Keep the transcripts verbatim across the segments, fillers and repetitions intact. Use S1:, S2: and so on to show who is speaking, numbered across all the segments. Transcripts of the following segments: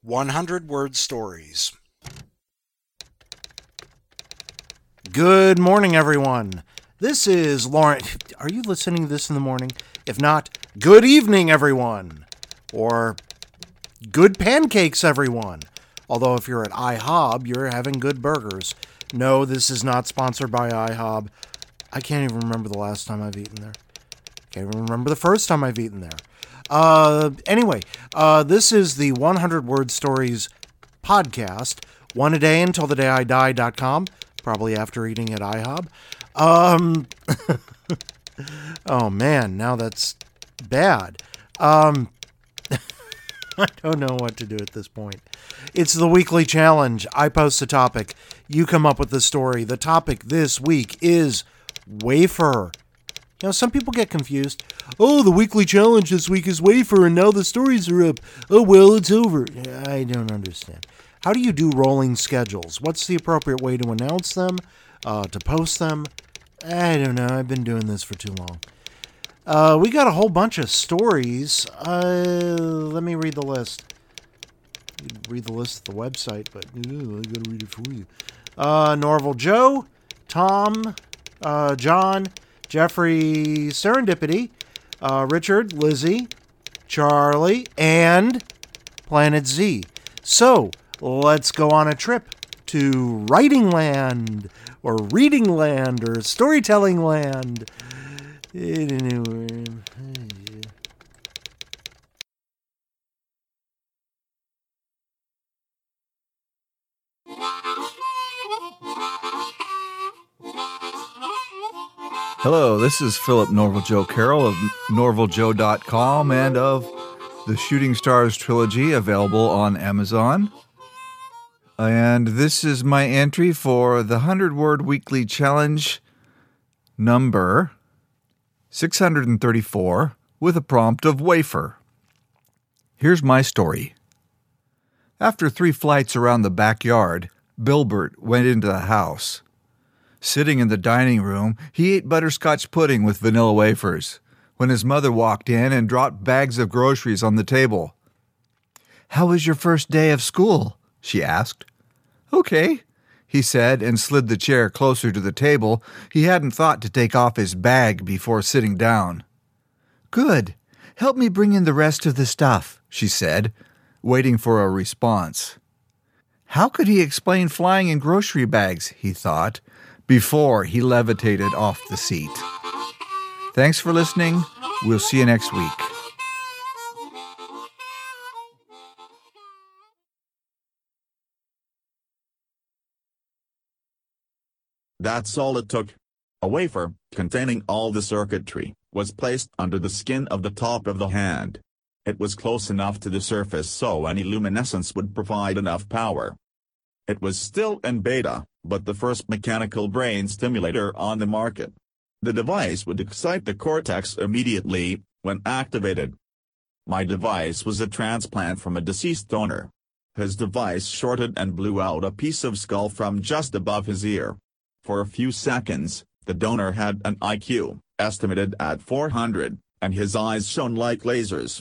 S1: one hundred word stories.
S2: Good morning, everyone. This is Lauren. Are you listening to this in the morning? If not, good evening, everyone. Or good pancakes, everyone. Although if you're at IHOB, you're having good burgers. No, this is not sponsored by IHOB. I can't even remember the last time I've eaten there. Can't even remember the first time I've eaten there. Uh, anyway, uh, this is the one hundred word stories podcast. One a day until the day I die dot com. Probably after eating at IHOB. Um, oh man, now that's bad. Um, I don't know what to do at this point. It's the weekly challenge. I post a topic. You come up with the story. The topic this week is wafer. You know, some people get confused. Oh, the weekly challenge this week is wafer, and now the stories are up. Oh, well, it's over. I don't understand. How do you do rolling schedules? What's the appropriate way to announce them, uh, to post them? I don't know. I've been doing this for too long. Uh, we got a whole bunch of stories. Uh, let me read the list. You can read the list at the website, but ew, I gotta read it for you. Uh, Norval Joe, Tom, uh, John, Jeffrey Serendipity, uh, Richard, Lizzie, Charlie, and Planet Z. So, let's go on a trip to writing land, or reading land, or storytelling land.
S3: Hello, this is Philip Norval Joe Carroll of Norval Joe dot com and of the Shooting Stars trilogy, available on Amazon. And this is my entry for the one hundred word weekly challenge number six hundred thirty-four with a prompt of wafer. Here's my story. After three flights around the backyard, Bilbert went into the house. Sitting in the dining room, he ate butterscotch pudding with vanilla wafers when his mother walked in and dropped bags of groceries on the table. "How was your first day of school?" she asked. "Okay," he said, and slid the chair closer to the table. He hadn't thought to take off his bag before sitting down. "Good. Help me bring in the rest of the stuff," she said, waiting for a response. How could he explain flying in grocery bags, he thought, before he levitated off the seat. Thanks for listening. We'll see you next week.
S4: That's all it took. A wafer, containing all the circuitry, was placed under the skin of the top of the hand. It was close enough to the surface so any luminescence would provide enough power. It was still in beta, but the first mechanical brain stimulator on the market. The device would excite the cortex immediately, when activated. My device was a transplant from a deceased donor. His device shorted and blew out a piece of skull from just above his ear. For a few seconds, the donor had an I Q, estimated at four hundred, and his eyes shone like lasers.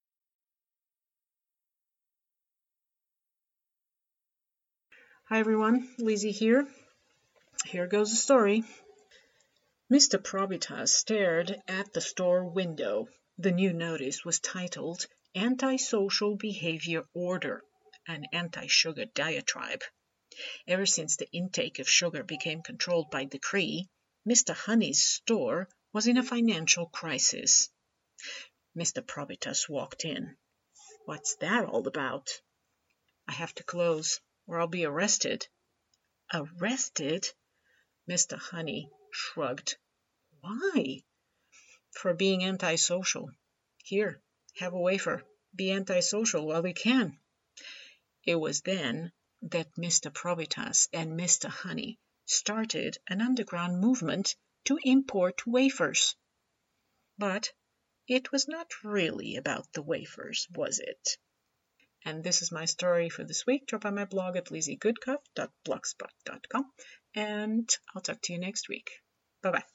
S5: Hi everyone, Lizzie here. Here goes the story. Mister Probitas stared at the store window. The new notice was titled Antisocial Behavior Order, an anti-sugar diatribe. Ever since the intake of sugar became controlled by decree, Mister Honey's store was in a financial crisis. Mister Probitas walked in. "What's that all about?" "I have to close, or I'll be arrested." "Arrested?" Mister Honey shrugged. "Why?" "For being antisocial. Here, have a wafer. Be antisocial while you can." It was then that Mister Probitas and Mister Honey started an underground movement to import wafers. But it was not really about the wafers, was it? And this is my story for this week. Drop by my blog at lizzie goodcuff dot blogspot dot com, and I'll talk to you next week. Bye-bye.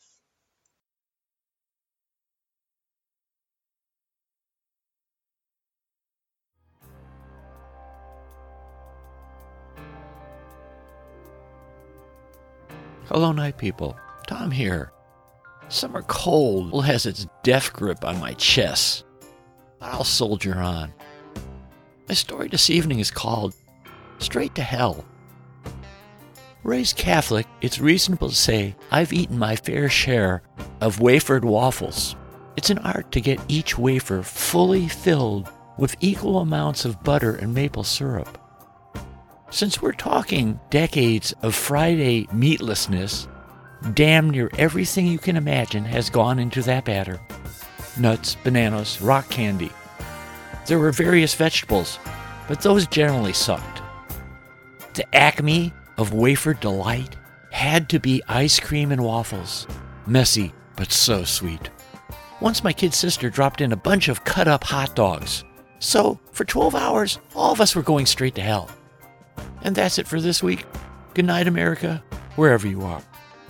S6: Hello, night people. Tom here. Summer cold has its death grip on my chest, but I'll soldier on. My story this evening is called Straight to Hell. Raised Catholic, it's reasonable to say I've eaten my fair share of wafered waffles. It's an art to get each wafer fully filled with equal amounts of butter and maple syrup. Since we're talking decades of Friday meatlessness, damn near everything you can imagine has gone into that batter. Nuts, bananas, rock candy. There were various vegetables, but those generally sucked. The acme of wafer delight had to be ice cream and waffles. Messy, but so sweet. Once my kid sister dropped in a bunch of cut-up hot dogs. So, for twelve hours, all of us were going straight to hell. And that's it for this week. Good night, America, wherever you are.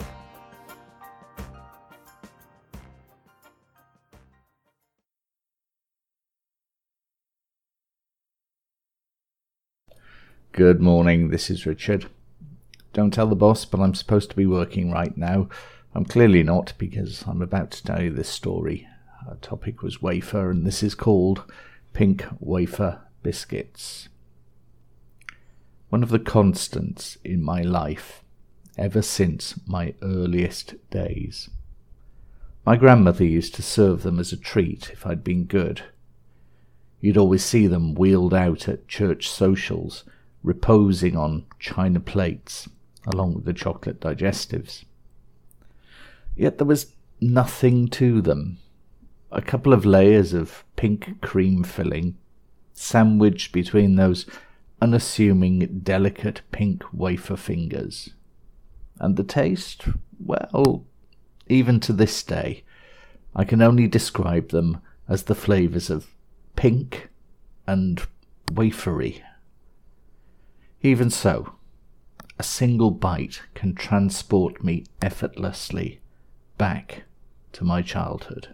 S7: Good morning, this is Richard. Don't tell the boss, but I'm supposed to be working right now. I'm clearly not, because I'm about to tell you this story. Our topic was wafer, and this is called Pink Wafer Biscuits. One of the constants in my life, ever since my earliest days. My grandmother used to serve them as a treat if I'd been good. You'd always see them wheeled out at church socials, reposing on china plates, along with the chocolate digestives. Yet there was nothing to them. A couple of layers of pink cream filling, sandwiched between those unassuming, delicate pink wafer fingers. And the taste, well, even to this day, I can only describe them as the flavours of pink and wafery. Even so, a single bite can transport me effortlessly back to my childhood.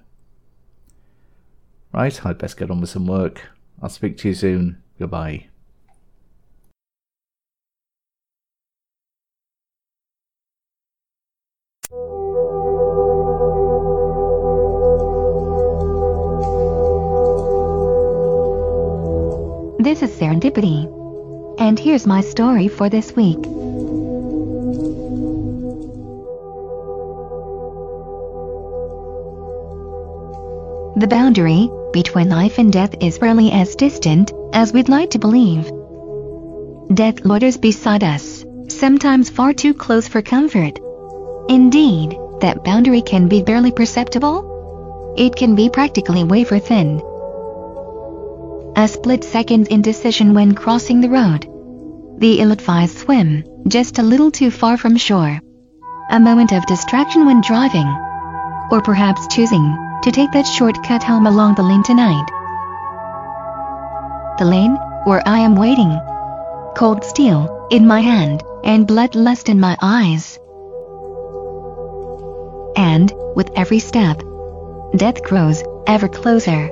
S7: Right, I'd best get on with some work. I'll speak to you soon. Goodbye.
S8: This is Serendipity, and here's my story for this week. The boundary between life and death is rarely as distant as we'd like to believe. Death loiters beside us, sometimes far too close for comfort. Indeed, that boundary can be barely perceptible. It can be practically wafer thin. A split-second indecision when crossing the road. The ill-advised swim, just a little too far from shore. A moment of distraction when driving. Or perhaps choosing to take that shortcut home along the lane tonight. The lane where I am waiting. Cold steel in my hand and bloodlust in my eyes. And, with every step, death grows ever closer.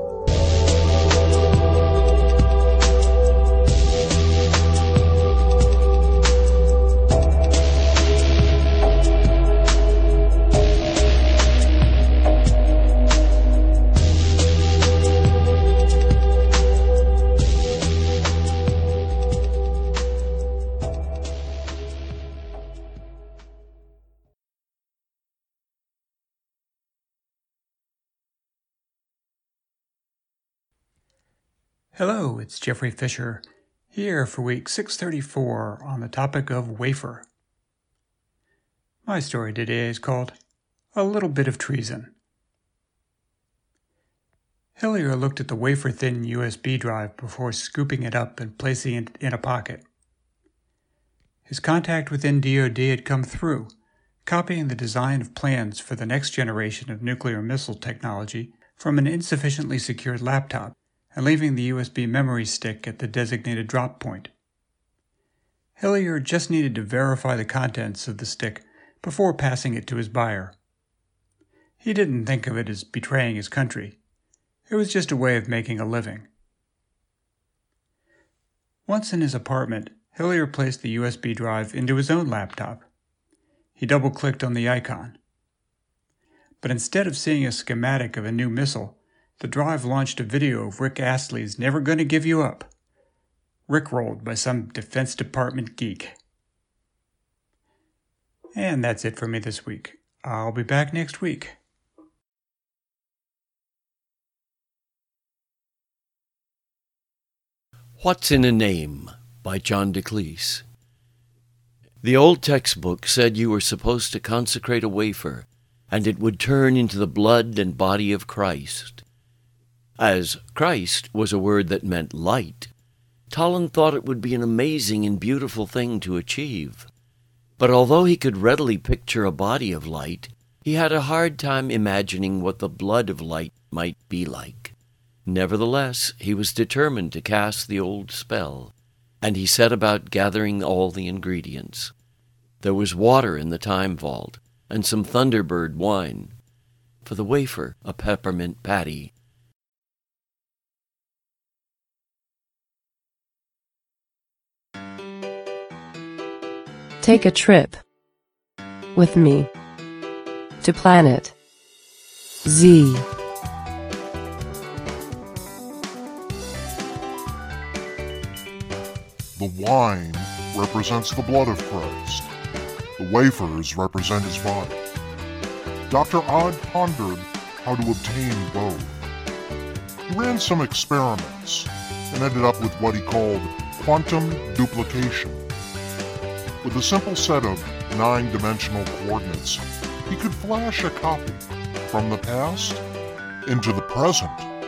S9: Hello, it's Jeffrey Fisher, here for week six thirty-four on the topic of wafer. My story today is called A Little Bit of Treason. Hillier looked at the wafer-thin U S B drive before scooping it up and placing it in a pocket. His contact within D O D had come through, copying the design of plans for the next generation of nuclear missile technology from an insufficiently secured laptop, and leaving the U S B memory stick at the designated drop point. Hillier just needed to verify the contents of the stick before passing it to his buyer. He didn't think of it as betraying his country. It was just a way of making a living. Once in his apartment, Hillier placed the U S B drive into his own laptop. He double-clicked on the icon. But instead of seeing a schematic of a new missile, the drive launched a video of Rick Astley's Never Gonna Give You Up, rickrolled by some Defense Department geek. And that's it for me this week. I'll be back next week.
S6: What's in a Name by John DeCleese. The old textbook said you were supposed to consecrate a wafer, and it would turn into the blood and body of Christ. As Christ was a word that meant light, Tolland thought it would be an amazing and beautiful thing to achieve. But although he could readily picture a body of light, he had a hard time imagining what the blood of light might be like. Nevertheless, he was determined to cast the old spell, and he set about gathering all the ingredients. There was water in the time vault, and some Thunderbird wine. For the wafer, a peppermint patty.
S10: Take a trip with me to Planet Z.
S11: The wine represents the blood of Christ. The wafers represent his body. Doctor Odd pondered how to obtain both. He ran some experiments and ended up with what he called quantum duplication. With a simple set of nine-dimensional coordinates, he could flash a copy from the past into the present.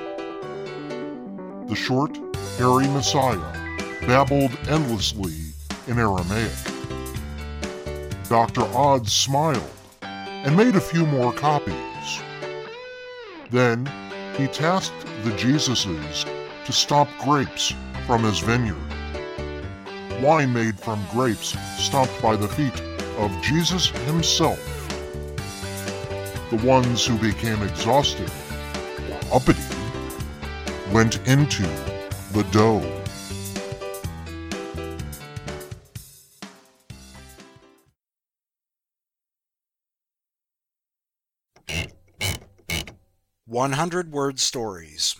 S11: The short, hairy Messiah babbled endlessly in Aramaic. Doctor Odd smiled and made a few more copies. Then he tasked the Jesuses to stop grapes from his vineyard. Wine made from grapes stomped by the feet of Jesus himself. The ones who became exhausted or uppity went into the dough.
S1: one hundred word stories.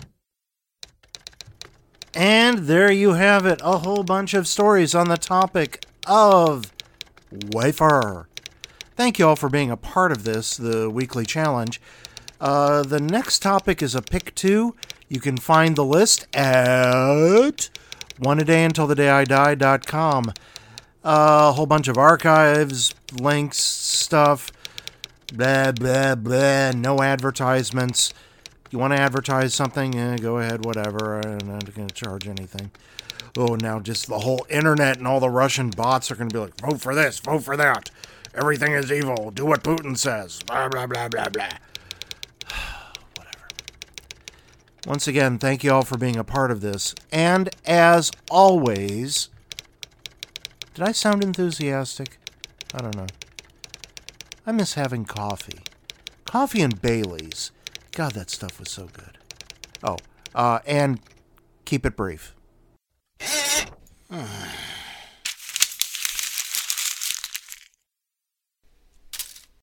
S2: And there you have it, a whole bunch of stories on the topic of wafer. Thank you all for being a part of this, the weekly challenge. Uh, the next topic is a pick two. You can find the list at one a day until the day I die dot com. Uh, a whole bunch of archives, links, stuff, blah, blah, blah, no advertisements. You want to advertise something? Eh, go ahead, whatever. I'm not going to charge anything. Oh, now just the whole internet and all the Russian bots are going to be like, vote for this, vote for that. Everything is evil. Do what Putin says. Blah, blah, blah, blah, blah. Whatever. Once again, thank you all for being a part of this. And as always, did I sound enthusiastic? I don't know. I miss having coffee. Coffee and Bailey's. God, that stuff was so good. Oh, uh, and keep it brief.